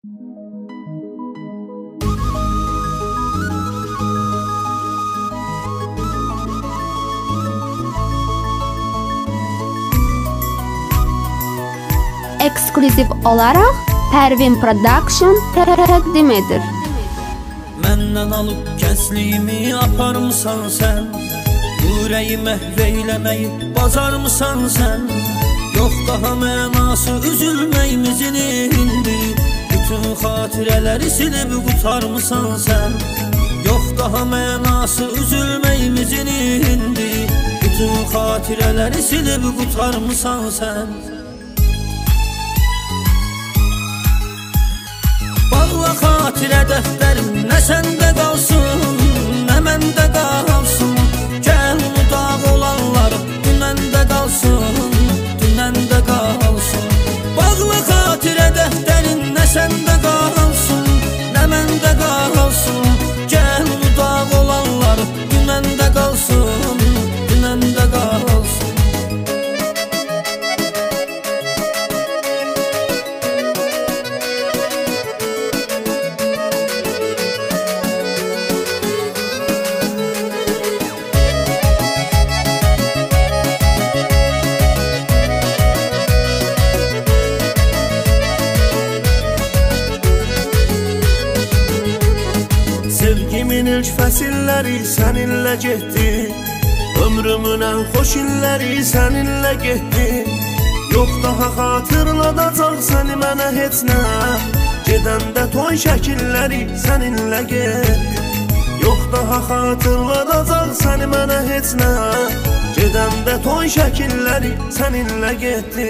Ekskluziv olaraq Pervin Production təqdim edir. Məndən alıb gəncliyimi aparmısan sən, ürəyimə veyləməyi bacarmısan sən. Yox daha mənası üzülməyimizin indi, bütün xatirələri silib qutarmısan sən. Yox daha mənası üzülməyimizin indi, bütün xatirələri silib qutarmısan sən. Bağla xatirə dəftərim, nə səndə qalsın, nə məndə qalsın. Gəl udaq olanlar, dünəndə qalsın, dünəndə qalsın. Bağla xatirə dəftərin, nə səndə qalsın, nə məndə qalsın. Gəl udaq olanlar, dünəndə qalsın, dünəndə qalsın. Sevgimin ilk fəsilləri səninlə getdi, ömrümün ən xoş illəri səninlə getdi. Yox daha xatırladacaq səni mənə heç nə, gedəndə toy şəkilləri səninlə getdi. Yox daha xatırladacaq səni mənə heç nə, gedəndə toy şəkilləri səninlə getdi.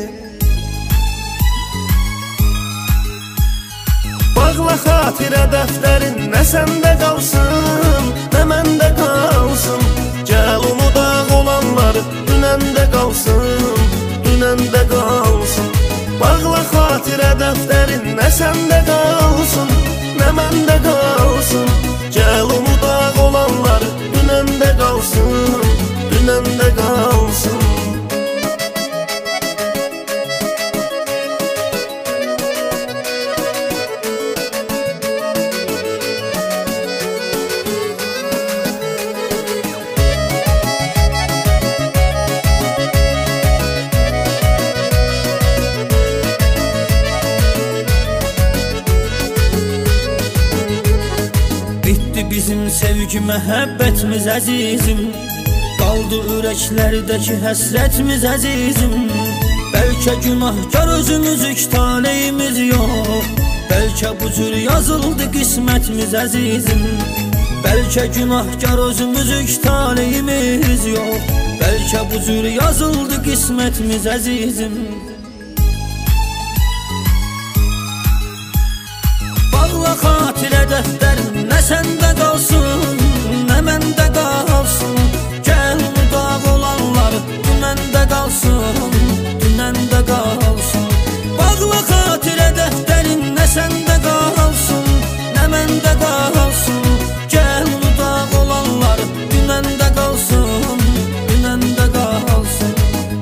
Bağla xatirə dəftərin, nə səndə qalsın, nə məndə qalsın. Gəl unudaq olanlar, dünəndə qalsın, dünəndə qalsın. Bağla xatirə dəftərin, nə səndə qalsın, nə məndə qalsın. Gəl unudaq olanlar, dünəndə qalsın, dünəndə qalsın. Bizim sevgi məhəbbətimiz əzizim, qaldı ürəklərdəki həsrətimiz əzizim. Bəlkə günahkar özümüzük, taleyimiz yox, bəlkə bu cür yazıldı qismətimiz əzizim. Bəlkə günahkar özümüzük, taleyimiz yox, bəlkə bu cür yazıldı qismətimiz əzizim. Bağla xatirə dəftərin, nə səndə qalsın, nə məndə qalsın. Gəl udaq olanlar, dünəndə qalsın, dünəndə qalsın. Bağla xatirə dəftərin, nə səndə qalsın, nə məndə qalsın. Gəl udaq olanlar, dünəndə qalsın, dünəndə qalsın.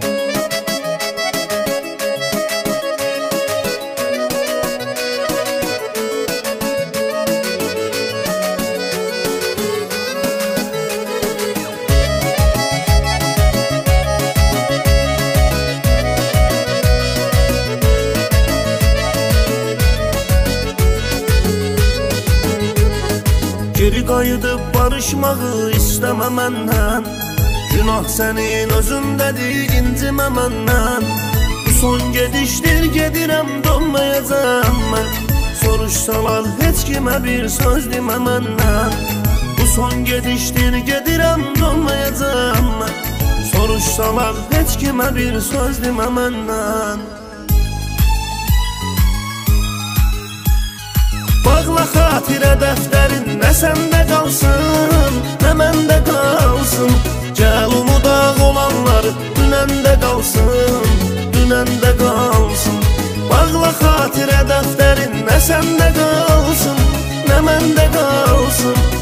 Geri qayıdıb barışmağı istəmə məndən, günah sənin özündədir, incimə məndən. Bu son gedişdir, gedirəm, dönməyəcəm mən. Soruşsalar heç kimə bir söz demə məndən. Bu son gedişdir, gedirəm, dönməyəcəm mən. Soruşsalar heç kimə bir söz demə məndən. Bağla xatirə dəftərin, nə səndə qalsın, nə məndə qalsın. Gəl unudaq olanlar, dünəndə qalsın, dünəndə qalsın. Bağla xatirə dəftərin, nə səndə qalsın, nə məndə qalsın.